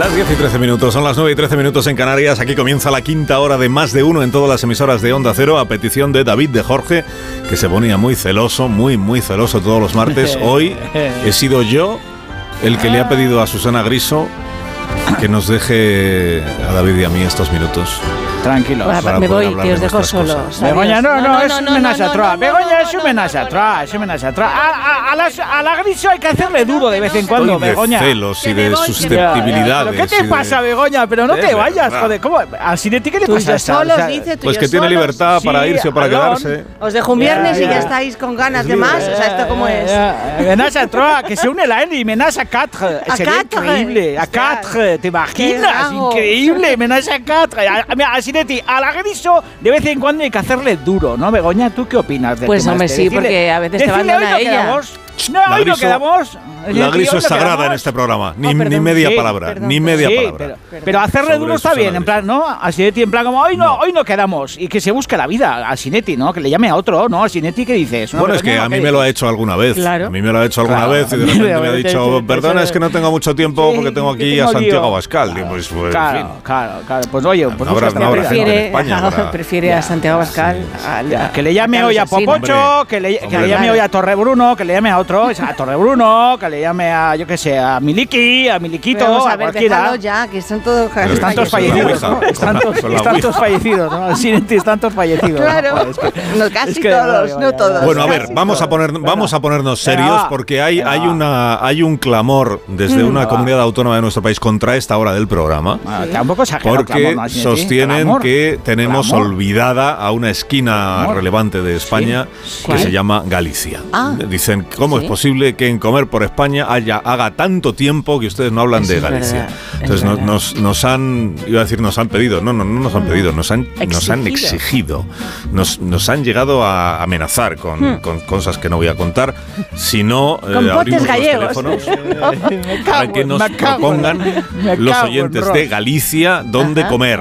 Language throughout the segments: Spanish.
Las 10 y 13 minutos, son las 9 y 13 minutos en Canarias. Aquí comienza la quinta hora de Más de Uno en todas las emisoras de Onda Cero, a petición de David de Jorge, que se ponía muy celoso, muy celoso todos los martes. Hoy he sido yo el que le ha pedido a Susana Griso que nos deje a David y a mí estos minutos. Tranquilo. Me voy, que os dejo solos. Begoña, no, es un mensaje atrás. Begoña, es un mensaje atrás, A la Griso hay que hacerle duro de vez en cuando, Begoña. De celos y de susceptibilidades. ¿Qué te pasa, Begoña? Pero no te vayas, joder. ¿Cómo? ¿A Sinetti qué le pasa? Solos, dice, pues que tiene libertad para irse o para quedarse. Os dejo un viernes y ya estáis con ganas de más. O sea, ¿esto cómo es? Menage à trois, que se une la N y menage à quatre. Sería increíble. A quatre, ¿te imaginas? Increíble, menage à quatre. A la Griso de vez en cuando hay que hacerle duro, ¿no, Begoña? ¿Tú qué opinas de Pues hombre, sí, porque a veces te abandona ella. Hoy no quedamos. La Griso es sagrada en este programa. Ni media palabra. Ni media palabra. Pero hacerle duro está bien, en plan, ¿no? A Sinetti, en plan, como hoy no quedamos. Y que se busque la vida a Sinetti, ¿no? Que le llame a otro, ¿no? A Sinetti, ¿qué dices? Bueno, es que a mí me lo ha hecho alguna vez. Claro. A mí me lo ha hecho alguna vez y de repente me ha dicho, perdona, es que no tengo mucho tiempo porque tengo aquí a Santiago Abascal. Digo, pues, claro. Pues oye, pues prefiere a Santiago Abascal. Que le llame hoy a Popocho, que le llame hoy a Torrebruno, que le llame a otro, a Torrebruno, que le llame a, yo qué sé, a Miliki, a Miliquito, a cualquiera. Ya, que son todos están todos fallecidos, ¿no? Están todos fallecidos, ¿no? Sinetti, están todos fallecidos. Claro, casi todos, no todos. Bueno, a ver, vamos a ponernos serios porque hay un clamor desde una comunidad autónoma de nuestro país contra esta hora del programa. Tampoco porque sostienen que tenemos olvidada a una esquina relevante de España que se llama Galicia. Dicen, ¿cómo es posible que en Comer por España haga tanto tiempo que ustedes no hablan de Galicia? Entonces nos han pedido, no nos han pedido, nos han exigido, nos han llegado a amenazar con cosas que no voy a contar, si no abrimos los teléfonos para que nos propongan los oyentes de Galicia dónde comer.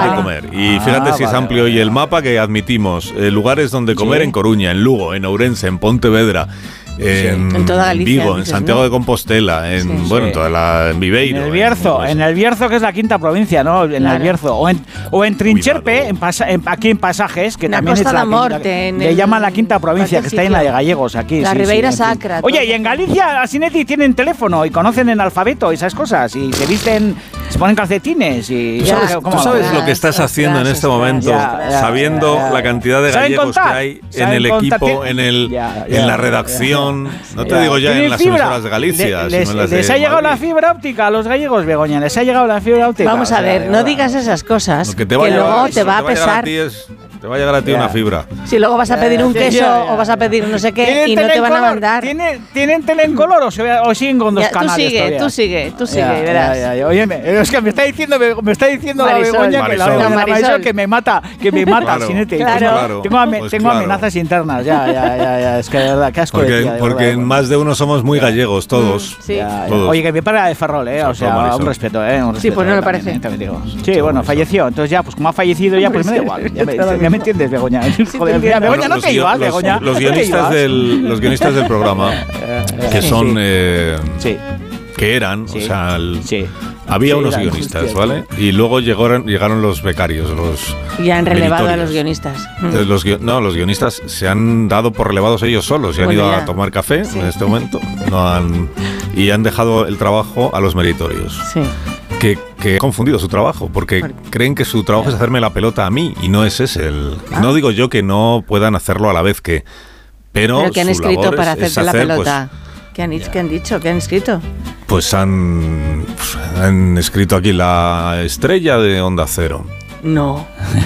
Y fíjate si es amplio hoy el mapa, que admitimos lugares donde comer en Coruña, en Lugo, en Ourense, en Pontevedra, en toda Galicia, Vigo, en Santiago de Compostela, en Viveiro. En el Bierzo, que es la quinta provincia, ¿no? En el Bierzo. O en Trincherpe, aquí en Pasajes, que también es la le llaman la quinta provincia, que está en la de Gallegos, aquí. La Ribeira Sacra. Oye, y en Galicia, a Sinetti tienen teléfono y conocen en alfabeto esas cosas, y se visten, se ponen calcetines y... ¿Tú sabes lo que estás haciendo en este momento, sabiendo la cantidad de gallegos que hay en el equipo, en la redacción? No te digo ya en las emisoras de Galicia. Les ha llegado la fibra óptica a los gallegos, Begoña. Les ha llegado la fibra óptica. Vamos a ver, no digas esas cosas, que luego te va a pesar. Te va a llegar a ti una fibra. Si luego vas a pedir un queso o vas a pedir no sé qué y no te van a mandar. ¿Tienen tele en color o siguen con dos canales? Tú sigue, verás. Oye, es que me está diciendo la Begoña que me mata, Sinetti. Claro. Tengo amenazas internas. Ya. Es que de verdad, qué asco. Porque en Más de Uno somos muy gallegos, todos. Todos. Oye, que me para de Ferrol, o sea, un respeto, Sí, pues no me parece. Sí, bueno, falleció. Entonces ya, pues como ha fallecido ya, pues me da igual. Ya me entiendes, Begoña. Joder, Begoña, no te ibas, Begoña. Los guionistas del programa, que son... que eran, o sea... Había unos guionistas, ¿vale? Y luego llegaron los becarios, y han relevado a los guionistas. Los guionistas se han dado por relevados ellos solos y han ido a tomar café en este momento. Y han dejado el trabajo a los meritorios. Sí. Que ha confundido su trabajo, porque creen que su trabajo es hacerme la pelota a mí, y no es ese No digo yo que no puedan hacerlo a la vez que... Pero que han escrito para hacerte la pelota. ¿Qué han dicho? ¿Qué han escrito? Pues han escrito aquí la estrella de Onda Cero. No.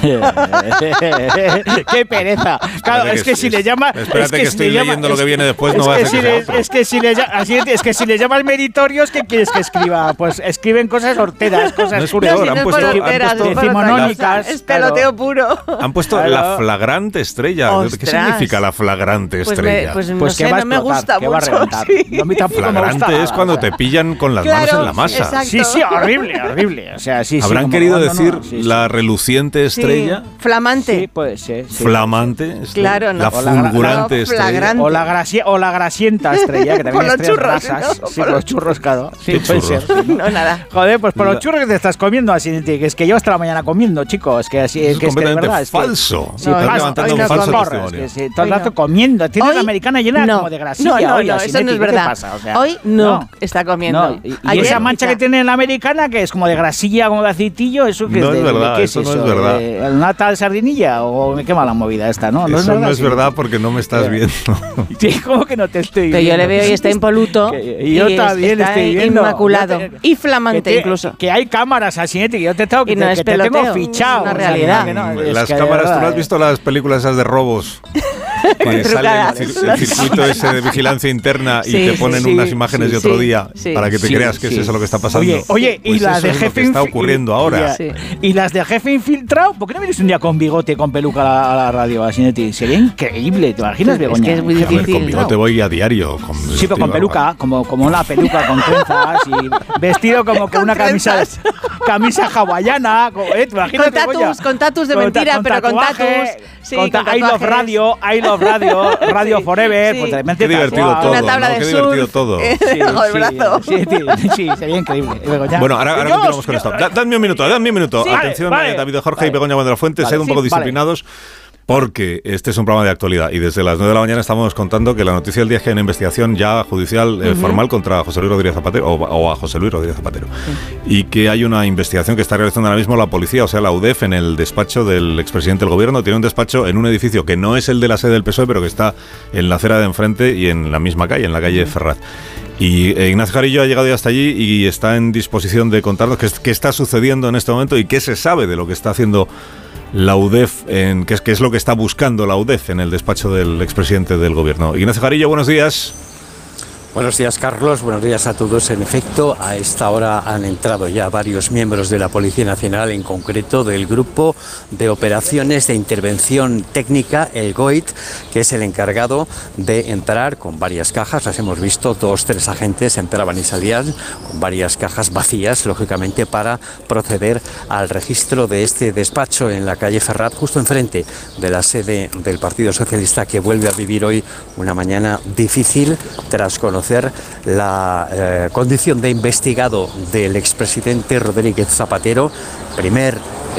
¡Qué pereza! Claro, es que si le llama... Espérate que estoy leyendo lo que viene después, no va a ser es que si le llamas meritorios, ¿qué quieres que escriba? Pues escriben cosas horteras, cosas curiosas. Han puesto decimonónicas. Es peloteo puro. Han puesto la flagrante estrella. ¿Qué significa la flagrante estrella? Pues no sé, no me gusta mucho. Flagrante es cuando te pillan con las manos en la masa. Sí, horrible. O sea, habrán querido decir la reluciente fulgurante estrella. Flamante. Sí, puede ser. Sí, flamante. Claro, no. La fulgurante estrella. O la grasienta estrella, que también por los churros, grasas. ¿no? Sí, por los churros, claro. Sí, puede ser. No, nada. Joder, pues por los churros que te estás comiendo, así, que es que yo hasta la mañana comiendo, chicos. Que así es que completamente es que de verdad, falso. Sí, estás levantando un falso testimonio. Es que todo el rato comiendo. Tiene la americana llena como de grasilla. No, eso no es verdad. Hoy no está comiendo. Y esa mancha que tiene la americana, que es como de grasilla, como de aceitillo, eso que no es de verdad, ¿qué eso es no eso? es verdad. ¿Una tal sardinilla o qué mala movida esta, no? Eso no es verdad porque no me estás viendo. Sí, ¿cómo que no te estoy viendo? Pero yo le veo y está impoluto. Y yo también estoy viendo. Inmaculado. Y flamante incluso. Que hay cámaras así, que yo te tengo, que te tengo fichado. Es una realidad. Las cámaras, ¿tú no has visto las películas esas de robos? Que sale el circuito ese de vigilancia interna y te ponen unas imágenes de otro día para que te creas que es eso lo que está pasando. Oye, pues y las de jefe es lo que está ocurriendo ahora. Y las de jefe infiltrado, ¿por qué no vienes un día con bigote, con peluca a la radio, Asinetti? Sería increíble, ¿te imaginas, Begoña? Es que es muy difícil. Con bigote voy a diario. Sí, pero con peluca, como una peluca con trenzas y vestido como con una camisa hawaiana. Con tatus de mentira, pero con tatus. Sí, con I Love Radio, Radio Forever. Sí. Pues qué divertido todo. Una tabla de qué surf. divertido todo. Bajo el brazo. Sí, sería increíble. Bueno, ahora continuamos con esto. Dadme un minuto. Sí, Atención, vale. David Jorge y Begoña Buendrafuente, sed un poco disciplinados. Porque este es un programa de actualidad y desde las 9 de la mañana estamos contando que la noticia del día es que hay una investigación ya judicial formal contra José Luis Rodríguez Zapatero o a José Luis Rodríguez Zapatero y que hay una investigación que está realizando ahora mismo la policía, o sea la UDEF, en el despacho del expresidente del gobierno. Tiene un despacho en un edificio que no es el de la sede del PSOE, pero que está en la acera de enfrente y en la misma calle, en la calle Ferraz. Y Ignacio Jarillo ha llegado ya hasta allí y está en disposición de contarnos qué está sucediendo en este momento y qué se sabe de lo que está haciendo la UDEF, qué es lo que está buscando la UDEF en el despacho del expresidente del gobierno. Ignacio Jarillo, buenos días. Buenos días, Carlos. Buenos días a todos. En efecto, a esta hora han entrado ya varios miembros de la Policía Nacional, en concreto del Grupo de Operaciones de Intervención Técnica, el GOIT, que es el encargado de entrar con varias cajas. Las hemos visto, 2-3 agentes entraban y salían con varias cajas vacías, lógicamente, para proceder al registro de este despacho en la calle Ferraz, justo enfrente de la sede del Partido Socialista, que vuelve a vivir hoy una mañana difícil tras conocer la condición de investigado del expresidente Rodríguez Zapatero, primer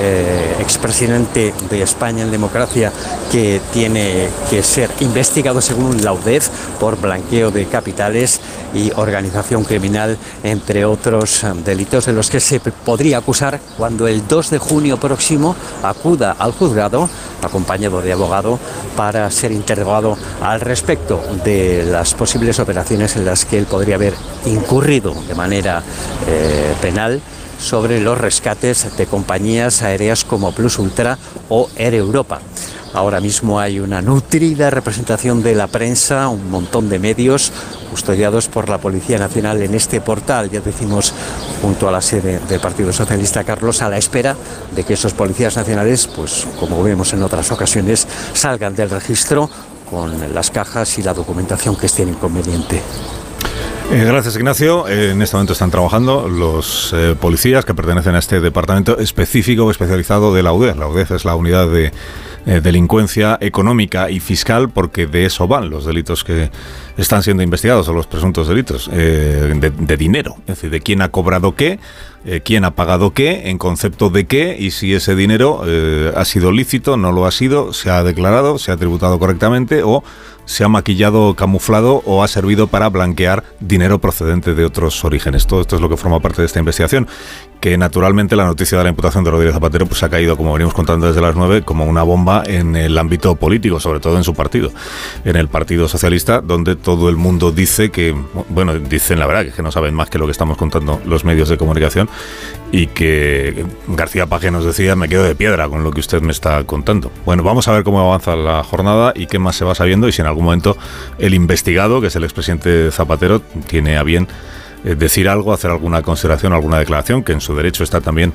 expresidente de España en democracia que tiene que ser investigado según la UDEF por blanqueo de capitales y organización criminal, entre otros delitos de los que se podría acusar cuando el 2 de junio próximo acuda al juzgado acompañado de abogado para ser interrogado al respecto de las posibles operaciones en las que él podría haber incurrido de manera penal sobre los rescates de compañías aéreas como Plus Ultra o Air Europa. Ahora mismo hay una nutrida representación de la prensa, un montón de medios custodiados por la Policía Nacional en este portal, ya decimos, junto a la sede del Partido Socialista, Carlos, a la espera de que esos policías nacionales, pues como vemos en otras ocasiones, salgan del registro con las cajas y la documentación que estén inconveniente. Gracias, Ignacio. En este momento están trabajando los policías que pertenecen a este departamento específico o especializado de la UDEF. La UDEF es la unidad de delincuencia económica y fiscal, porque de eso van los delitos que están siendo investigados, o los presuntos delitos de dinero, es decir, de quién ha cobrado qué, quién ha pagado qué, en concepto de qué, y si ese dinero ha sido lícito, no lo ha sido, se ha declarado, se ha tributado correctamente, o se ha maquillado, camuflado, o ha servido para blanquear dinero procedente de otros orígenes. Todo esto es lo que forma parte de esta investigación, que naturalmente la noticia de la imputación de Rodríguez Zapatero pues ha caído, como venimos contando desde las 9, como una bomba en el ámbito político, sobre todo en su partido, en el Partido Socialista, donde todo el mundo dice que, bueno, dicen la verdad, que no saben más que lo que estamos contando los medios de comunicación, y que García Paje nos decía: me quedo de piedra con lo que usted me está contando. Bueno, vamos a ver cómo avanza la jornada y qué más se va sabiendo, y si en algún momento el investigado, que es el expresidente Zapatero, tiene a bien decir algo, hacer alguna consideración, alguna declaración, que en su derecho está también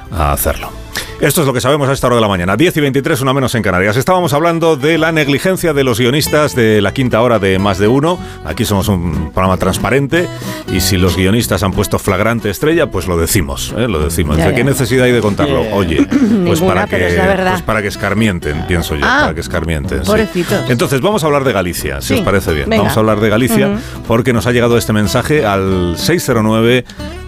a hacerlo. Esto es lo que sabemos a esta hora de la mañana. 10:23, una menos en Canarias. Estábamos hablando de la negligencia de los guionistas de la quinta hora de Más de Uno. Aquí somos un programa transparente y si los guionistas han puesto flagrante estrella, pues lo decimos. Lo decimos. ¿De qué necesidad hay de contarlo? Oye, pues para que escarmienten, pienso yo. Para que escarmienten. Pobrecitos. Sí. Entonces, vamos a hablar de Galicia, si os parece bien. Venga. Vamos a hablar de Galicia porque nos ha llegado este mensaje al 609...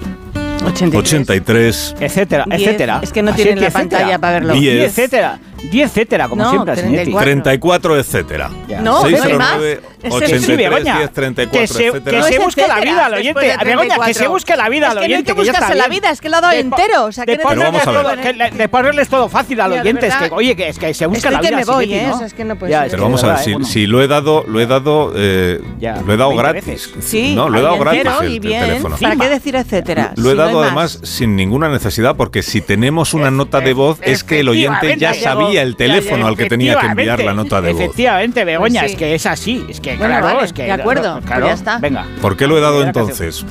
83, etcétera, 10, etcétera. Es que no tienen la pantalla para verlo. 10, etcétera. 10, etcétera, como siempre. 34, etcétera. No, 609, 83, 10, 34, etcétera. Que se busque la vida al oyente. Begoña, que se busque la vida al oyente. Es que no hay que buscarse la vida, es que lo ha dado entero. O sea, pero vamos a ver. De ponerles todo fácil al oyente. Es que, oye, que se busque la vida. Es que me voy, es que no puede ser. Pero vamos a ver, si lo he dado gratis. Sí, no, lo he dado gratis el teléfono. ¿Para qué decir etcétera? Lo he dado además sin ninguna necesidad, porque si tenemos una nota de voz es que el oyente ya sabía el teléfono al que tenía que enviar la nota de voz. Efectivamente, Begoña, es que es así. Es que, claro, es que... De acuerdo, claro, ya está. Venga. ¿Por qué lo he dado entonces?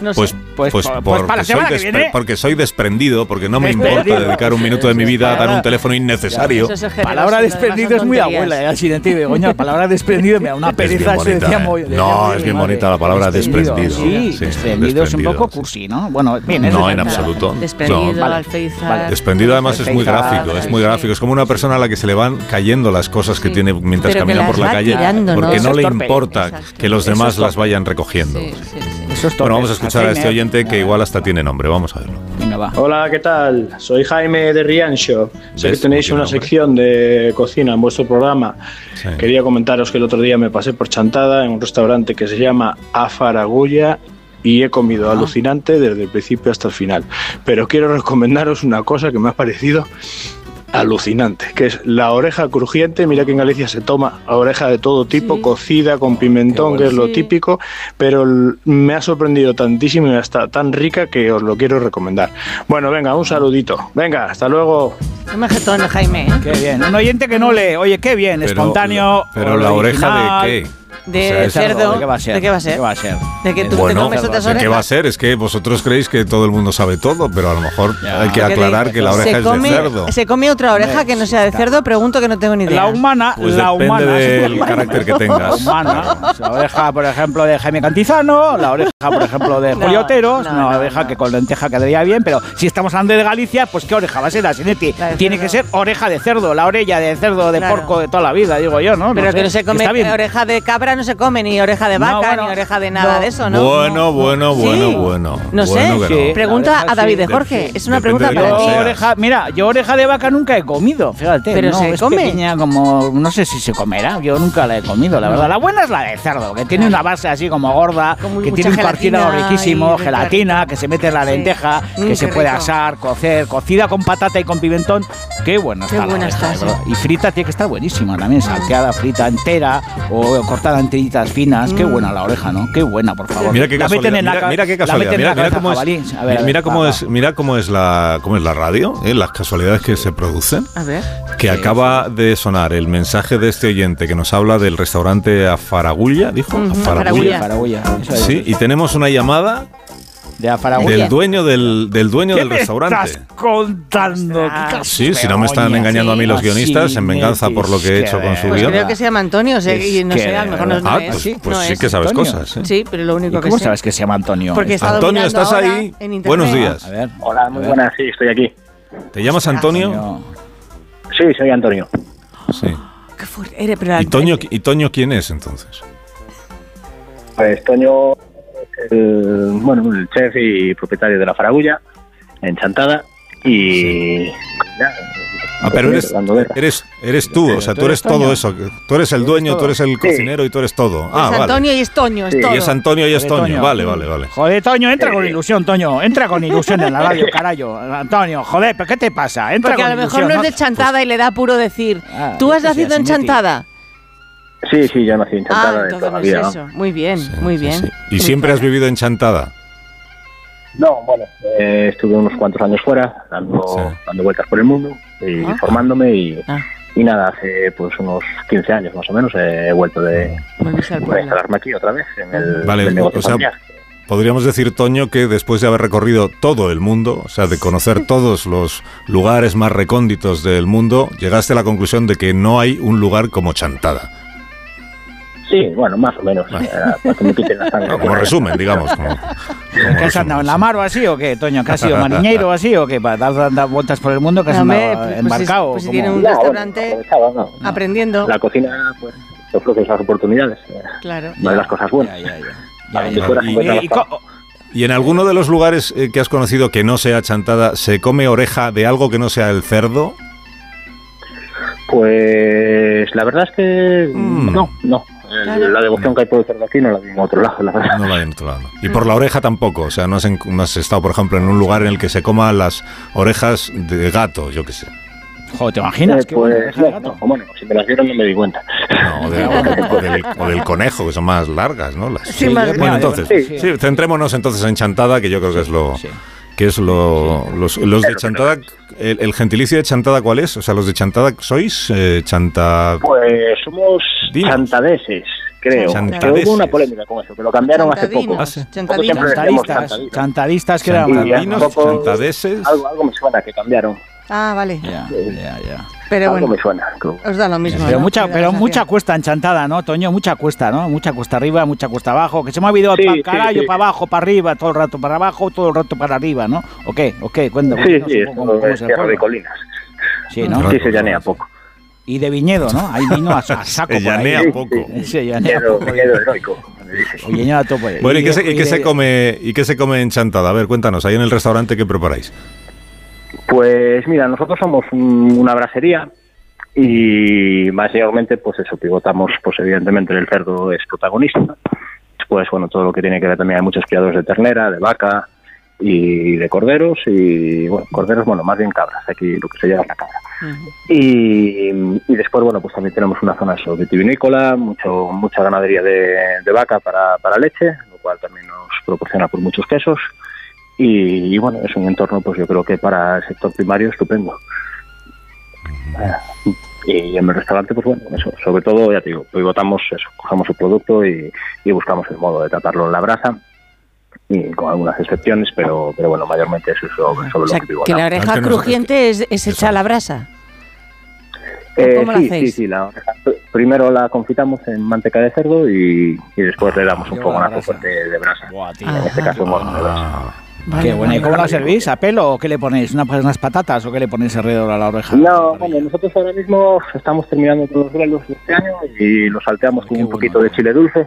Porque soy desprendido, porque no me importa dedicar un minuto de mi vida a dar un teléfono innecesario. Palabra desprendido es muy abuela, accidente, Begoña. Palabra desprendido me da una pereza. No, es bien bonita la palabra desprendido. Sí, desprendido es un poco cursi, ¿no? Bueno, bien. No, en absoluto. Desprendido, Alféizar. Desprendido además es muy gráfico, es muy gráfico. Es como una persona a la que se le van cayendo las cosas que tiene mientras camina por la calle, porque no le importa que los demás las vayan recogiendo. Bueno, vamos a escuchar a este oyente que igual hasta tiene nombre. Vamos a verlo. Venga, va. Hola, ¿qué tal? Soy Jaime de Rianxo. Sé que tenéis una sección de cocina en vuestro programa. Sí. Quería comentaros que el otro día me pasé por Chantada en un restaurante que se llama A Faragulla y he comido alucinante desde el principio hasta el final. Pero quiero recomendaros una cosa que me ha parecido alucinante, que es la oreja crujiente. Mira que en Galicia se toma oreja de todo tipo, cocida con pimentón, que es lo típico, pero me ha sorprendido tantísimo y está tan rica que os lo quiero recomendar. Bueno, venga, un saludito. Venga, hasta luego. No me jetón, Jaime, ¿eh? Qué bien. Un oyente que no lee. Oye, qué bien, espontáneo. Pero la oreja de qué? De cerdo. ¿De qué va a ser? ¿De qué va a ser? ¿Qué va a ser? ¿De que tú te comes otras orejas? ¿Qué va a ser? Es que vosotros creéis que todo el mundo sabe todo, pero a lo mejor hay que aclarar que la oreja es de cerdo. ¿Se come otra oreja que no sea de cerdo? Pregunto, que no tengo ni idea. La humana, pues depende del carácter que tengas. La humana, la oreja, por ejemplo, de Jaime Cantizano, la oreja, por ejemplo, de Julio Otero, una oreja que con lenteja quedaría bien, pero si estamos hablando de Galicia, pues ¿qué oreja va a ser, Asinetti? Tiene que ser oreja de cerdo, la orella de cerdo, de porco de toda la vida, digo yo, ¿no? Pero que no se come oreja de cabra, no se come ni oreja de vaca, ni oreja de nada de eso, ¿no? Bueno. No sé, pregunta a David de Jorge. Es una pregunta para ti. Mira, yo oreja de vaca nunca he comido, fíjate. Pero se come. Pequeña, como, no sé si se comerá, yo nunca la he comido, la verdad. La buena es la de cerdo, que tiene una base así como gorda, que tiene un partido riquísimo, gelatina, que se mete en la lenteja, que se puede asar, cocer, cocida con patata y con pimentón. Qué buena está la oreja, y frita tiene que estar buenísima también, salteada, frita entera o cortada en tiritas finas. Qué buena la oreja, ¿no? Qué buena, por favor. Mira qué casualidad. Mira qué casualidad. Mira cómo es la radio, las casualidades que se producen. A ver. Que acaba de sonar el mensaje de este oyente que nos habla del restaurante A Faragulla, dijo. A Faragulla. Sí, y tenemos una llamada de Faragulla. Del dueño del restaurante. ¿Qué estás contando? Sí, si no me están engañando a mí los guionistas en venganza por lo que he hecho con su guión. Creo que se llama Antonio, y no sé, a lo mejor no es. Pues sí que sabes cosas. Sí, pero lo único que sé. ¿Cómo sabes que se llama Antonio? Porque Antonio, ¿estás ahí? Buenos días. A ver. Hola, muy buenas, sí, estoy aquí. ¿Te llamas Antonio? Sí, soy Antonio. Sí. Qué fuerte. Pero ¿Y Toño quién es entonces? Pues Toño, el chef y propietario de La Faragulla en Chantada y pero eres tú, o sea, tú eres todo eso. Tú eres el dueño, tú eres el cocinero y tú eres todo. Es Antonio y es Toño, es todo. Y es Antonio y es Toño. Vale. Joder, Toño, entra con ilusión, Toño. Entra con ilusión en la radio, carayo. Antonio, joder, ¿pero qué te pasa? Entra porque con a lo mejor ilusión, no es de Chantada y le da puro decir. ¿Tú has nacido en Chantada? Sí, yo nací en Chantada de toda la vida. Eso. Muy bien, muy bien. Sí. ¿Y siempre has vivido en Chantada? No, bueno, estuve unos cuantos años fuera, dando vueltas por el mundo y formándome y nada, hace pues unos 15 años más o menos he vuelto de instalarme aquí otra vez en el negocio familiar. podríamos decir, Toño, que después de haber recorrido todo el mundo, o sea, de conocer todos los lugares más recónditos del mundo, llegaste a la conclusión de que no hay un lugar como Chantada. Sí, bueno, más o menos. Para que me quiten la sangre. Como resumen, digamos. ¿Qué has andado en la mar o así o qué, Toño? ¿Que has sido mariñeiro o así o qué? ¿Para dar vueltas por el mundo que has andado embarcado? Pues si tiene un restaurante aprendiendo. La cocina, pues, te ofrece esas oportunidades. Claro. Una de las cosas buenas. ¿Y en alguno de los lugares que has conocido que no sea Chantada, se come oreja de algo que no sea el cerdo? Pues la verdad es que no. Claro. La devoción que hay por el cerdo aquí no la vi en otro lado, la verdad. No la vi en otro lado. Y por la oreja tampoco, o sea, no has estado, por ejemplo, en un lugar en el que se coman las orejas de gato, yo qué sé. Joder, ¿te imaginas? Pues bueno, si me las dieron no me di cuenta. No, o del conejo, que son más largas, ¿no? Sí, más bueno, entonces, sí, centrémonos entonces en Chantada, que yo creo que es lo... Sí. ¿Qué es los de Chantada? ¿El gentilicio de Chantada cuál es? O sea, los de Chantada, ¿sois chanta...? Pues somos chantadeses, creo. Que hubo una polémica con eso, que lo cambiaron hace poco. Chantadistas, que eran... Chantadeses. Algo me suena que cambiaron. Ah, vale. Ya. Pero algo bueno, me suena. Os da lo mismo. Pero mucha cuesta en Chantada, ¿no, Toño? Mucha cuesta, ¿no? Mucha cuesta arriba, mucha cuesta abajo. Que se me ha olvidado para carajo, para abajo, para arriba, todo el rato para abajo, todo el rato para arriba, ¿no? ¿O qué? Cuéntame. Sí, ¿cómo es tierra de colinas. Sí, ¿no? Sí, se llanea poco. Y de viñedo, ¿no? Hay vino a saco. Se llanea poco. Se llanea poco. Viñedo heroico. Bueno, ¿y qué se come en Chantada? A ver, cuéntanos, ahí en el restaurante, ¿qué preparáis? Pues mira, nosotros somos una brasería y mayormente pues eso, pivotamos, pues evidentemente el cerdo es protagonista. Después, bueno, todo lo que tiene que ver también, hay muchos criados de ternera, de vaca y de corderos y, bueno, corderos, bueno, más bien cabras, aquí lo que se llama la cabra. Y después, bueno, pues también tenemos una zona vitivinícola, mucha ganadería de vaca para leche, lo cual también nos proporciona por muchos quesos. Y bueno, es un entorno, pues yo creo que para el sector primario estupendo. Y en el restaurante, pues bueno, eso, sobre todo, ya te digo, pivotamos eso, cogemos el producto y buscamos el modo de tratarlo en la brasa, y con algunas excepciones, pero bueno, mayormente eso es sobre lo que pivotamos. Que la oreja crujiente es hecha a la brasa. ¿Cómo la hacéis? Sí, la oreja. Primero la confitamos en manteca de cerdo y después le damos un fogonazo fuerte de brasa. En este caso, de brasa. Qué buena. ¿Y cómo la servís? ¿A pelo o qué le ponéis? ¿Unas patatas o qué le ponéis alrededor a la oreja? No, bueno, nosotros ahora mismo estamos terminando con los grelos de este año y los salteamos con un poquito de chile dulce.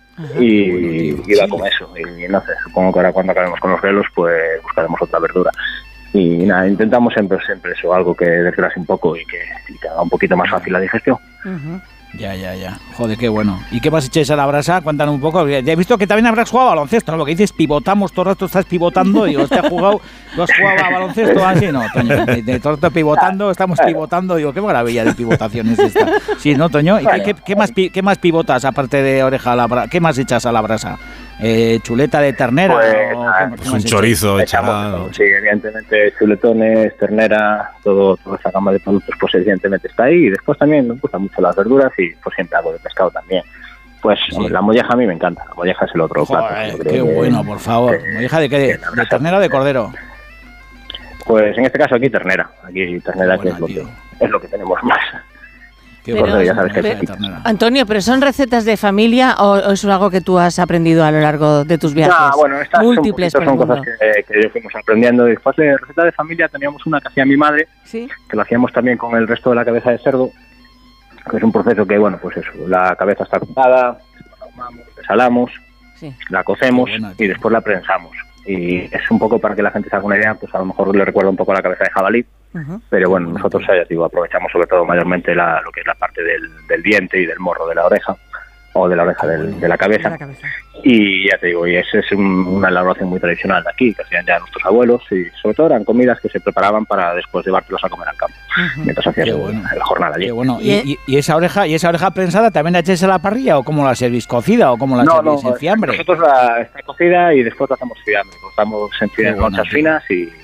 Y va con eso. Y no sé, supongo que ahora cuando acabemos con los grelos, pues buscaremos otra verdura. Y nada, intentamos siempre eso, algo que desgrase un poco y que haga un poquito más fácil la digestión. Ya. Joder, qué bueno. ¿Y qué más echáis a la brasa? Cuéntanos un poco. Ya he visto que también habrás jugado a baloncesto, ¿no? Lo que dices, pivotamos, todo el rato estás pivotando. Digo, ¿tú has jugado a baloncesto así? No, Toño, de todo el rato pivotando, estamos pivotando. Digo, qué maravilla de pivotación es esta. Sí, ¿no, Toño? ¿Y qué más pivotas aparte de oreja a la brasa? ¿Qué más echas a la brasa? ¿Chuleta de ternera? Pues un chorizo echado. Sí, evidentemente chuletones, ternera, toda esa gama de productos, pues evidentemente está ahí. Y después también me gustan mucho las verduras y pues siempre algo de pescado también. Pues hombre, la molleja a mí me encanta, la molleja es el otro plato. Qué bueno, por favor. ¿Molleja de qué? ¿De ternera o de cordero? Pues en este caso aquí ternera, que es lo que tenemos más. Pero, ya sabes que Antonio, ¿pero son recetas de familia o es algo que tú has aprendido a lo largo de tus viajes? Bueno, estas son cosas que yo fuimos aprendiendo. Después de receta de familia teníamos una que hacía mi madre, que lo hacíamos también con el resto de la cabeza de cerdo, que es un proceso que, bueno, pues eso, la cabeza está cortada, la ahumamos, la salamos, la cocemos y después la prensamos. Y es un poco para que la gente se haga una idea, pues a lo mejor le recuerda un poco a la cabeza de jabalí. Pero bueno, nosotros aprovechamos sobre todo mayormente lo que es la parte del diente y del morro de la oreja, o de la oreja de la cabeza. Y ya te digo, y esa es una elaboración muy tradicional de aquí, que hacían ya nuestros abuelos, y sobre todo eran comidas que se preparaban para después llevártelos a comer al campo, mientras hacían la jornada allí. Qué bueno. ¿Y esa oreja prensada también la echáis a la parrilla, o cómo la servís, cocida, o cómo la servís en fiambre? Nosotros está cocida y después la hacemos fiambre, cortamos en conchas finas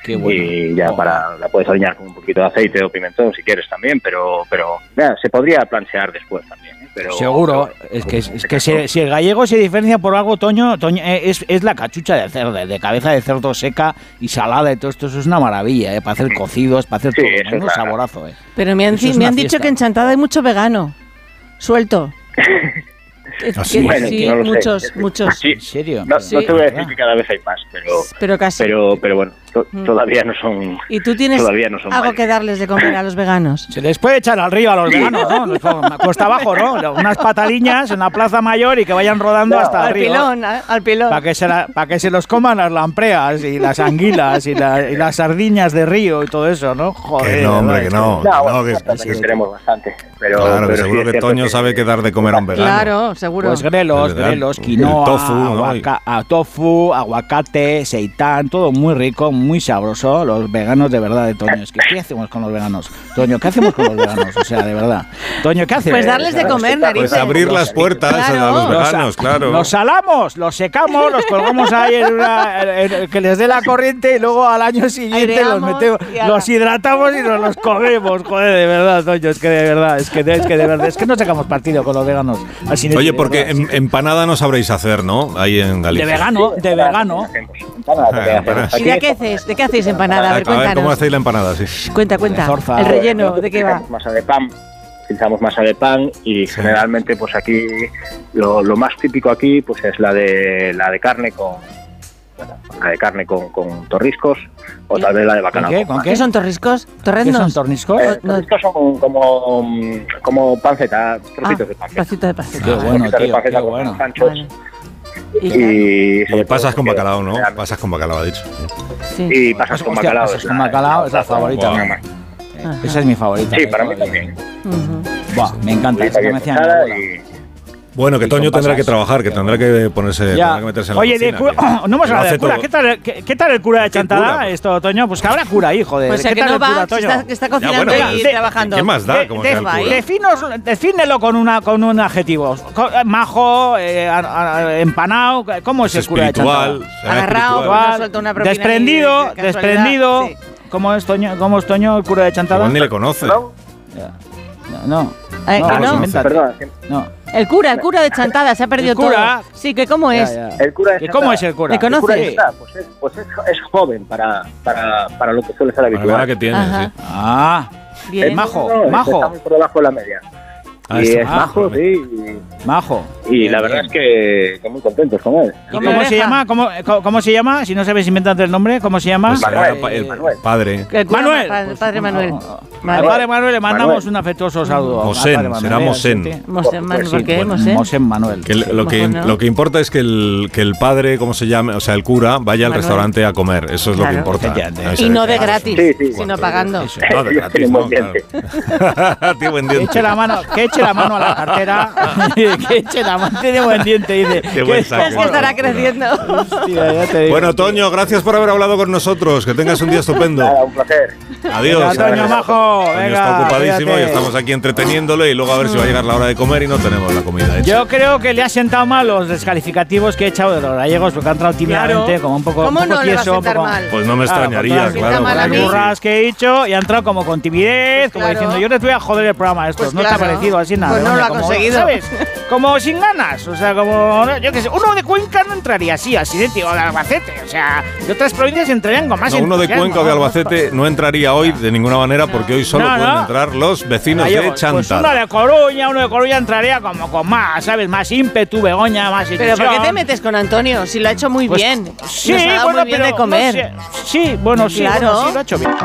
y ya la puedes alinear con un poquito de aceite o pimentón si quieres también, pero se podría planchear después también. Pero, seguro, si el gallego se diferencia por algo, Toño, es la cachucha de cerdo, de cabeza de cerdo seca y salada y todo esto, eso es una maravilla, para hacer cocidos, para hacer todo, un saborazo. Pero me han dicho que en Chantada hay mucho vegano, suelto. Bueno, sí, no muchos. Sí, ¿en serio? No te voy a decir que cada vez hay más, pero casi. Pero bueno, todavía no son. ¿Y tú tienes algo que darles de comer a los veganos? Se les puede echar al río a los veganos, ¿no? Cuesta abajo, ¿no? Unas pataliñas en la Plaza Mayor y que vayan rodando hasta el río. Al pilón. Para que se los coman las lampreas y las anguilas y las sardiñas de río y todo eso, ¿no? Joder. Que no, hombre, que no. Que tenemos bastante. Claro, que seguro que Toño sabe qué dar de comer a un vegano. Claro, seguro. Pues grelos, quinoa, tofu, aguacate, seitán, todo muy rico, muy sabroso. Los veganos de verdad de Toño. Es que ¿qué hacemos con los veganos? Toño, ¿qué hacemos con los veganos? O sea, de verdad. Toño, ¿qué hacemos? Pues darles de comer, narices. Pues abrir las puertas a los veganos, claro. Los salamos, los secamos, los colgamos ahí en que les dé la corriente y luego al año siguiente los hidratamos y nos los comemos. Joder, de verdad, Toño, es que de verdad, es que no sacamos partido con los veganos. Oye, porque empanada no sabréis hacer, ¿no? Ahí en Galicia. De vegano. ¿Y de qué hacéis empanada? A ver, cuéntanos. ¿Cómo hacéis la empanada? Sí. Cuenta. El relleno, ¿de qué va? Utilizamos masa de pan y generalmente pues aquí lo más típico aquí pues es la de carne con torriscos o tal vez la de bacalao. ¿Qué son torriscos? ¿Torrendos? ¿Qué son torriscos? Torriscos son como panceta, trocitos de panceta. Trocitos de panceta. Qué bueno, tío, qué bueno. Vale. Y pasas con bacalao, ¿no? Pasas con bacalao, ha dicho. Sí. Y pasas con bacalao. Pasas con bacalao es la favorita. Esa es mi favorita. Sí, para mí también. Me encanta. Esa que me hacían. Bueno, que Toño tendrá que trabajar, que tendrá que meterse en la cocina. Oye, no hemos hablado de cura. ¿Qué tal el cura de Chantada esto, Toño? Pues que habrá cura ahí, joder. Pues el que no va, que está cocinando y trabajando. ¿Qué más da? Como sea el cura? Defínelo con un adjetivo. Majo, empanado. ¿Cómo es el cura de Chantada? Agarrado, desprendido. ¿Cómo es Toño, el cura de Chantada? Ni le conoce. No. No. El cura de Chantada se ha perdido todo. Sí, que cómo es. El cura de ¿Cómo es el cura? ¿Le conoces? Pues es joven para lo que suele ser habitual. La que tiene, sí. Bien. Es majo. Está muy por debajo de la media. Y es majo, sí. Majo. Y la verdad es que muy contentos con él. ¿Cómo se llama? ¿Cómo se llama? Si no sabes inventarte el nombre, ¿cómo se llama? El padre. Manuel. Padre Manuel. Al padre Manuel le mandamos un afectuoso saludo. Será Mosén. ¿Por qué Mosén? Mosén Manuel. Lo que importa es que el padre, ¿cómo se llama? O sea, el cura vaya al restaurante a comer. Eso es lo que importa. Y no de gratis, sino pagando. No, de gratis, no, claro. Tío, buen diente. Que eche la mano a la cartera. Que eche la mano. Tiene buen diente, dice. Es que estará creciendo. Hostia, ya te digo. Bueno, Toño, gracias por haber hablado con nosotros. Que tengas un día estupendo. Nada, un placer. Adiós. Toño, majo. Toño está ocupadísimo y estamos aquí entreteniéndole y luego a ver si va a llegar la hora de comer y no tenemos la comida hecha. Yo creo que le ha sentado mal los descalificativos que he echado de los gallegos porque han entrado tímidamente, como un poco ¿Cómo no tieso, le va a sentar mal? Pues no me extrañaría, claro. Las burras que he hecho y ha entrado como con timidez, como diciendo yo les voy a joder el programa a estos. Pues no te ha parecido así nada. Pues no lo ha conseguido. ¿Sabes? Como sin ganas. O sea, como, yo qué sé, uno de Cuenca no entraría así de tío, de Albacete. O sea, de otras provincias entrarían con más uno de Cuenca o de Albacete no entraría hoy de ninguna manera porque hoy solo pueden entrar los vecinos de Chantada. Pues uno de Coruña entraría como con más, ¿sabes? Más ímpetu, Begoña, más ilusión. Pero ¿por qué te metes con Antonio? Si lo ha hecho muy bien. Sí, nos ha dado muy bien de comer. No sé. Sí, bueno, sí, claro. Bueno, sí, lo ha hecho bien.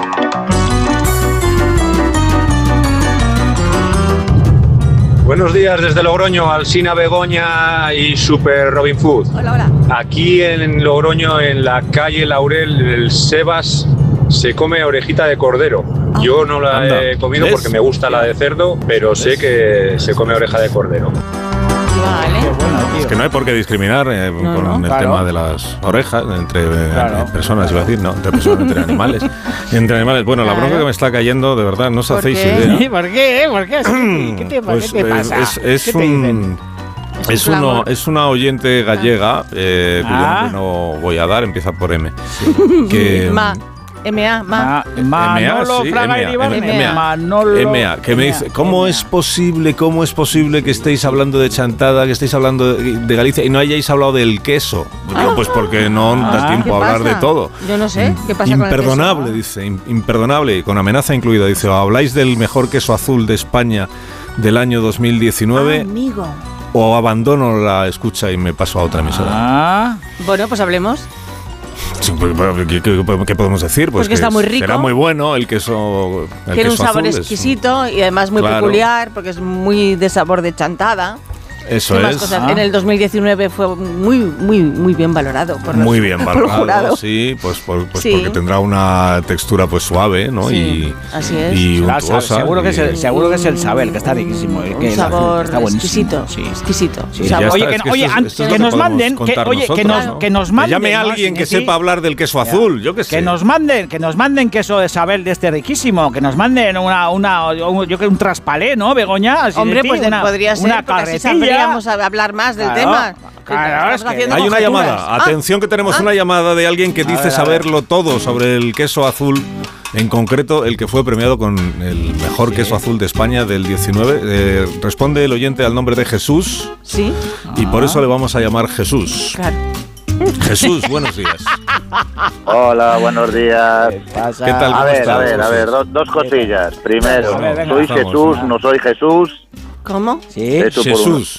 Buenos días desde Logroño, Alsina Begoña y Super Robin Food. Hola. Aquí en Logroño, en la calle Laurel, el Sebas se come orejita de cordero. Yo no la he comido porque me gusta la de cerdo, pero sé que se come oreja de cordero. Vale. Es que no hay por qué discriminar con el tema de las orejas entre personas, iba a decir, no, entre personas, entre animales. Entre animales. Bueno, la bronca que me está cayendo, de verdad, no os hacéis idea. ¿Por qué? ¿Por qué? ¿Qué te pasa? Es una oyente gallega, cuyo nombre no voy a dar, empieza por M. Que, Manolo Fraga Iribarne. MA, que me dice, ¿cómo es posible que estéis hablando de Chantada, que estéis hablando de Galicia y no hayáis hablado del queso? Pues porque no da tiempo a hablar de todo. Yo no sé, ¿qué pasa imperdonable, con el queso? Dice, imperdonable, con amenaza incluida. Dice, ¿habláis del mejor queso azul de España del año 2019? Amigo. O abandono la escucha y me paso a otra emisora. Bueno, pues hablemos. Sí, ¿qué podemos decir? Pues que está muy rico. Será muy bueno el queso. Tiene un sabor exquisito y además muy peculiar porque es muy de sabor de Chantada. Eso es. En el 2019 fue muy bien valorado por muy bien valorado, sí, pues porque tendrá una textura pues suave, ¿no? Sí, así es. Y untuosa. Seguro que es el Sabel, que está riquísimo. Un sabor exquisito. Exquisito. Sí, Oye, que nos manden, que nos manden. Llame a alguien que sepa hablar del queso azul, yo qué sé. Que nos manden queso de Sabel de este riquísimo, que nos manden un traspalé, ¿no, Begoña? Hombre, pues podría ser, una carretilla. Vamos a hablar más del tema. Claro, hay una llamada. Atención que tenemos una llamada de alguien que dice saberlo todo sobre el queso azul. En concreto, el que fue premiado con el mejor queso azul de España del 19. Responde el oyente al nombre de Jesús. Sí. Y por eso le vamos a llamar Jesús. Claro. Jesús, buenos días. Hola, buenos días. ¿Qué tal? A ver, dos cosillas. Primero, soy Jesús, no soy Jesús. ¿Cómo? Sí. Jesús,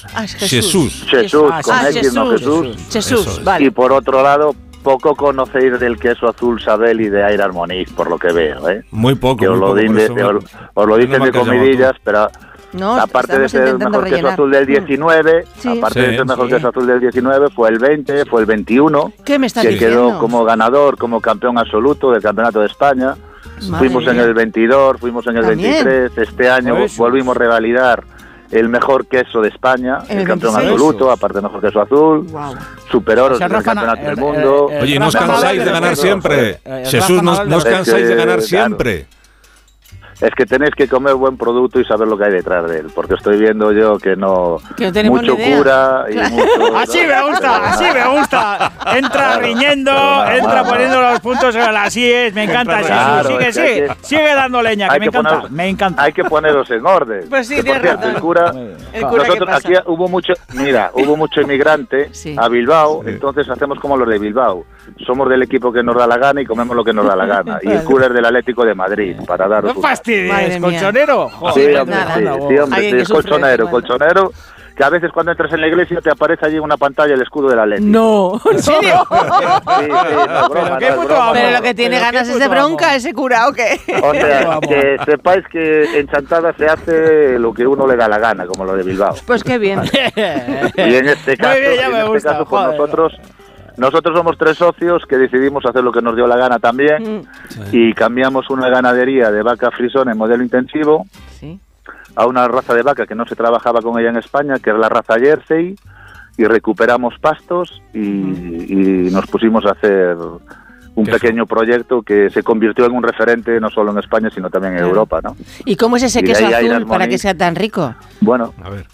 con X, no Jesús. Jesús, vale. Y por otro lado, poco conocéis del queso azul Sabel y de Air Harmonique, por lo que veo, ¿eh? Muy poco. Que os lo dicen de comidillas, pero no, aparte de ser el mejor queso azul del 19, aparte de ser el mejor queso azul del 19, fue el 20, fue el 21, ¿qué me estás que diciendo? quedó como ganador, como campeón absoluto del Campeonato de España. Fuimos en el 22, fuimos en el 23, este año volvimos a revalidar el mejor queso de España, el campeón absoluto, aparte del mejor queso azul, superoros en el campeonato del mundo. Oye, no os cansáis de ganar siempre. Jesús, no os cansáis de ganar siempre. Es que tenéis que comer buen producto y saber lo que hay detrás de él, porque estoy viendo yo que no mucho cura y mucho... Así me gusta. Entra riñendo, entra poniendo los puntos en las IES, me encanta. Claro, sigue dando leña, que me encanta. Hay que ponerlos en orden. Pues sí, tienes razón. El cura nosotros aquí hubo mucho inmigrante a Bilbao, entonces hacemos como los de Bilbao. Somos del equipo que nos da la gana y comemos lo que nos da la gana. Y el cura es del Atlético de Madrid, para daros ¿Es colchonero? Sí, hombre, es colchonero, que a veces cuando entras en la iglesia te aparece allí en una pantalla el escudo del Atlético. No, ¿en serio? Sí, pero lo que tiene ganas es de bronca ese cura, ¿o qué? O sea, que sepáis que en Chantada se hace lo que uno le da la gana, como lo de Bilbao. Pues qué bien. Y en este caso, pues nosotros somos 3 socios que decidimos hacer lo que nos dio la gana también y cambiamos una ganadería de vaca frisón en modelo intensivo a una raza de vaca que no se trabajaba con ella en España, que es la raza Jersey, y recuperamos pastos y nos pusimos a hacer un pequeño proyecto que se convirtió en un referente no solo en España, sino también en Europa, ¿no? ¿Y cómo es ese queso azul para que sea tan rico? Bueno,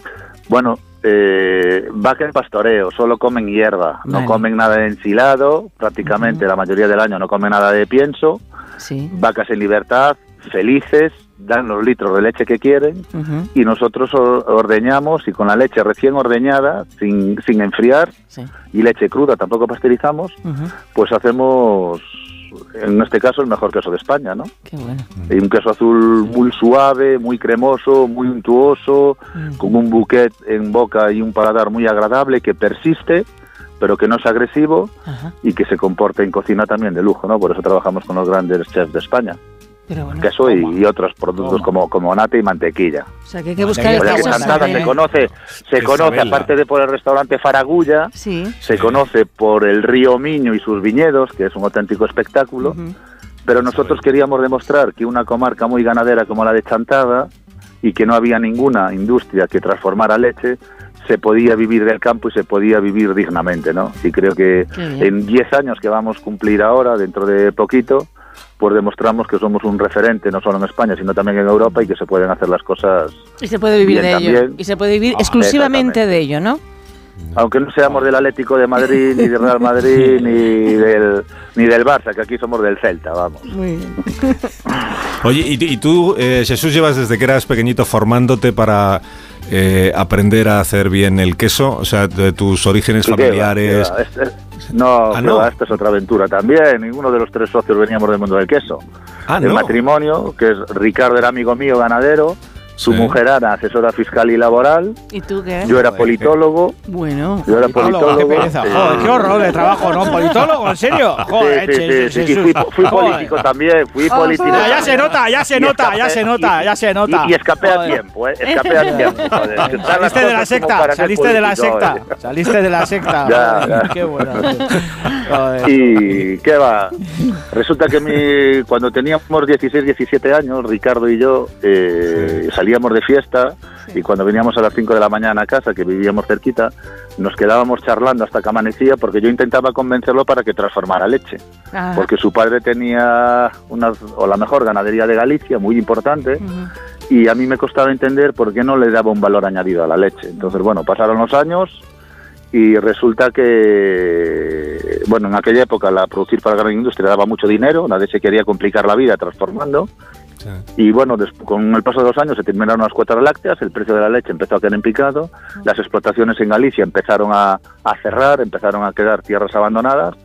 vaca en pastoreo, solo comen hierba, no comen nada de ensilado, prácticamente la mayoría del año no comen nada de pienso, vacas en libertad, felices, dan los litros de leche que quieren y nosotros ordeñamos y con la leche recién ordeñada, sin enfriar y leche cruda, tampoco pasteurizamos, pues hacemos... En este caso el mejor queso de España, ¿no? Qué bueno. Y un queso azul muy suave, muy cremoso, muy untuoso, con un bouquet en boca y un paladar muy agradable que persiste, pero que no es agresivo y que se comporta en cocina también de lujo, ¿no? Por eso trabajamos con los grandes chefs de España. Pero bueno, queso y otros productos como nata y mantequilla. O sea, que hay que buscar el queso. Chantada se conoce aparte de por el restaurante Faragulla, se conoce por el río Miño y sus viñedos, que es un auténtico espectáculo, pero nosotros queríamos demostrar que una comarca muy ganadera como la de Chantada, y que no había ninguna industria que transformara leche, se podía vivir del campo y se podía vivir dignamente, ¿no? Y creo que en 10 años que vamos a cumplir ahora, dentro de poquito, pues demostramos que somos un referente no solo en España, sino también en Europa y que se pueden hacer las cosas. Y se puede vivir de ello. Y se puede vivir exclusivamente de ello, ¿no? Aunque no seamos del Atlético de Madrid, ni del Real Madrid, ni del Barça, que aquí somos del Celta, vamos. Muy bien. Oye, y tú, Jesús, llevas desde que eras pequeñito formándote para aprender a hacer bien el queso, o sea, de tus orígenes familiares. No, esta es otra aventura también. Ninguno de los 3 socios veníamos del mundo del queso. El matrimonio, que es Ricardo, era amigo mío, ganadero. Su mujer era asesora fiscal y laboral. ¿Y tú qué? Yo era politólogo. Bueno. Yo era politólogo. Qué pereza. Joder, qué horror de trabajo, ¿no? ¿Politólogo? ¿En serio? Joder, sí. Y fui político también. Fui político. Ya se nota. Y escapé a tiempo, Escapé a tiempo. Joder. Saliste de la secta. Ya. Qué bueno. Y qué va. Resulta que cuando teníamos 16, 17 años, Ricardo y yo salíamos de fiesta y cuando veníamos a las 5 de la mañana a casa, que vivíamos cerquita, nos quedábamos charlando hasta que amanecía porque yo intentaba convencerlo para que transformara leche. Ajá. Porque su padre tenía la mejor ganadería de Galicia, muy importante, y a mí me costaba entender por qué no le daba un valor añadido a la leche. Entonces, bueno, pasaron los años y resulta que, bueno, en aquella época producir para la gran industria daba mucho dinero, nadie se quería complicar la vida transformando. Y bueno, con el paso de los años se terminaron las cuotas lácteas, el precio de la leche empezó a quedar en picado, las explotaciones en Galicia empezaron a cerrar, empezaron a quedar tierras abandonadas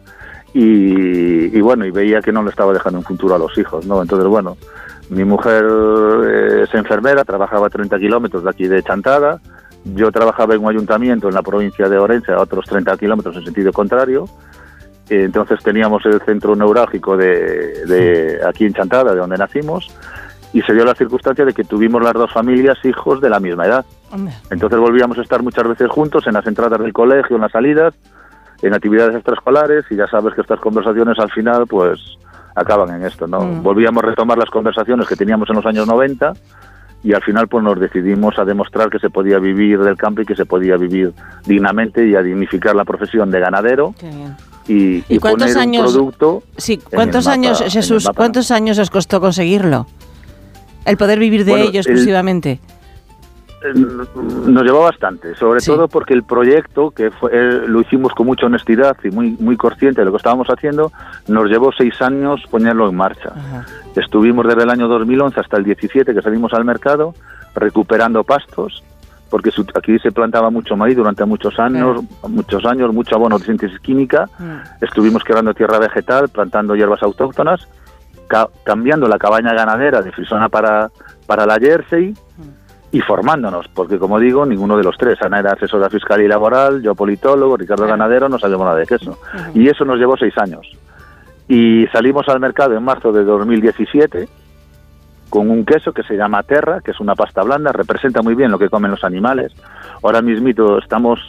y bueno, y veía que no le estaba dejando un futuro a los hijos, ¿no? Entonces, bueno, mi mujer es enfermera, trabajaba a 30 kilómetros de aquí de Chantada, yo trabajaba en un ayuntamiento en la provincia de Orense a otros 30 kilómetros en sentido contrario. Entonces teníamos el centro neurálgico de aquí en Chantada, de donde nacimos, y se dio la circunstancia de que tuvimos las 2 familias hijos de la misma edad. Entonces volvíamos a estar muchas veces juntos en las entradas del colegio, en las salidas, en actividades extraescolares, y ya sabes que estas conversaciones al final pues acaban en esto, ¿no? Volvíamos a retomar las conversaciones que teníamos en los años 90 y al final pues nos decidimos a demostrar que se podía vivir del campo y que se podía vivir dignamente y a dignificar la profesión de ganadero. Qué bien. Y cuántos poner años, un producto. Sí, ¿cuántos años, Jesús, cuántos años os costó conseguirlo? El poder vivir de ello exclusivamente. Nos llevó bastante, sobre todo porque el proyecto, que lo hicimos con mucha honestidad y muy consciente de lo que estábamos haciendo, nos llevó 6 años ponerlo en marcha. Ajá. Estuvimos desde el año 2011 hasta el 17 que salimos al mercado, recuperando pastos, porque aquí se plantaba mucho maíz durante muchos años, mucho abono de síntesis química, estuvimos creando tierra vegetal, plantando hierbas autóctonas, cambiando la cabaña ganadera de Frisona para la Jersey y formándonos, porque como digo, ninguno de los 3, Ana era asesora fiscal y laboral, yo politólogo, Ricardo ganadero, no sabíamos nada de queso. Y eso nos llevó 6 años. Y salimos al mercado en marzo de 2017 con un queso que se llama Terra, que es una pasta blanda, representa muy bien lo que comen los animales. Ahora mismito estamos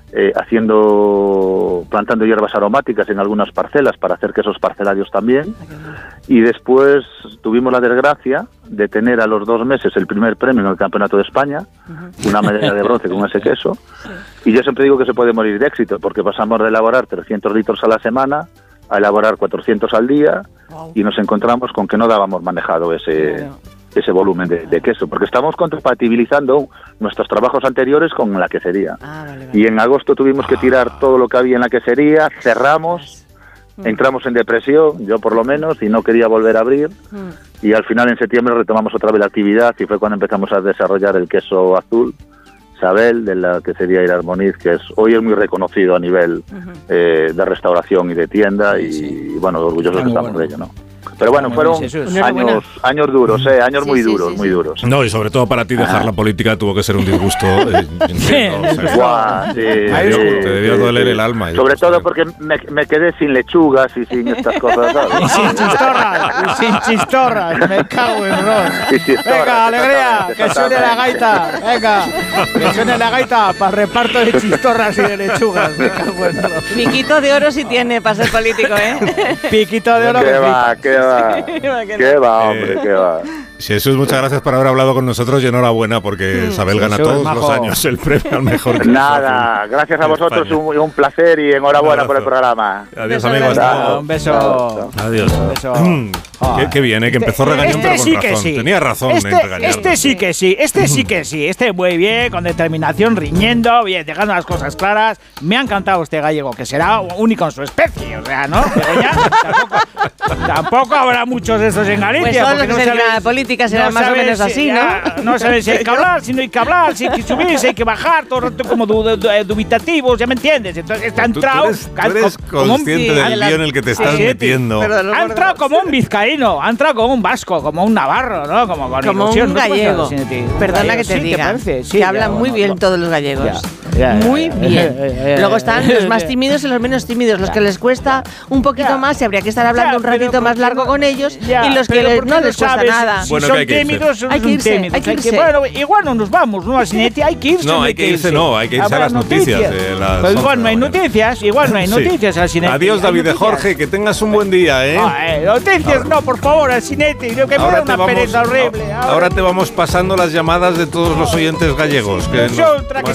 plantando hierbas aromáticas en algunas parcelas para hacer quesos parcelarios también. Y después tuvimos la desgracia de tener a los 2 meses el primer premio en el Campeonato de España, una medalla de bronce con ese queso. Y yo siempre digo que se puede morir de éxito, porque pasamos de elaborar 300 litros a la semana a elaborar 400 al día, y nos encontramos con que no dábamos manejado ese volumen de queso, porque estamos compatibilizando nuestros trabajos anteriores con la quesería. Y en agosto tuvimos que tirar todo lo que había en la quesería, cerramos, entramos en depresión, yo por lo menos, y no quería volver a abrir, y al final en septiembre retomamos otra vez la actividad y fue cuando empezamos a desarrollar el queso azul, Sabel, de la quesería Irarmoniz, que hoy es muy reconocido a nivel de restauración y de tienda, y bueno, orgullosos estamos de ello, ¿no? Pero bueno, fueron años duros, años muy duros. No, y sobre todo para ti dejar la política tuvo que ser un disgusto. Te debió doler el alma. Sobre todo porque me quedé sin lechugas y sin estas cosas, ¿sabes? Y sin chistorras, me cago en Ross. Venga, alegría, que suene la gaita. Venga, que suene la gaita para reparto de chistorras y de lechugas. Me cago en Ross. Piquito de oro sí tiene para ser político, ¿eh? Piquito de oro. Que qué va, hombre, qué va. Jesús, muchas gracias por haber hablado con nosotros y enhorabuena porque Isabel gana todos los años el premio al mejor clip. Nada, gracias a vosotros, un placer y enhorabuena por el programa. Adiós, amigos. Un beso. Adiós. Un beso. Qué bien, que empezó regañón, pero con razón. Sí. Tenía razón en regañar. Este sí que sí. Este muy bien, con determinación, riñendo, bien, dejando las cosas claras. Me ha encantado este gallego, que será único en su especie, o sea, ¿no? Pero ya tampoco habrá muchos de estos en Galicia. Pues todos los que se dedican a la política serán más o menos así, ¿no? No saben si hay que hablar, si no hay que hablar, si hay que subir, si hay que bajar, todo el rato como dubitativos, ¿ya me entiendes? Entonces está entrado... Tú eres consciente del lío en el que te estás metiendo. Ha entrado como un vizcaíno, ha entrado como un vasco, como un navarro, ¿no? Como ilusión, un gallego. Perdona que te diga, que hablan muy bien todos los gallegos. Muy bien. Luego están los más tímidos y los menos tímidos, los que les cuesta un poquito más y habría que estar hablando un ratito más largo con ellos, y los que no les cuesta nada. Si son tímidos, hay que irse. Bueno, igual no nos vamos, ¿no? Así hay que irse. No, hay que irse a las noticias. Pues igual no hay noticias, al Sineti. Adiós, David de Jorge, que tengas un buen día, noticias no, por favor, al Sineti, que me da una pereza horrible. Ahora te vamos pasando las llamadas de todos los oyentes gallegos.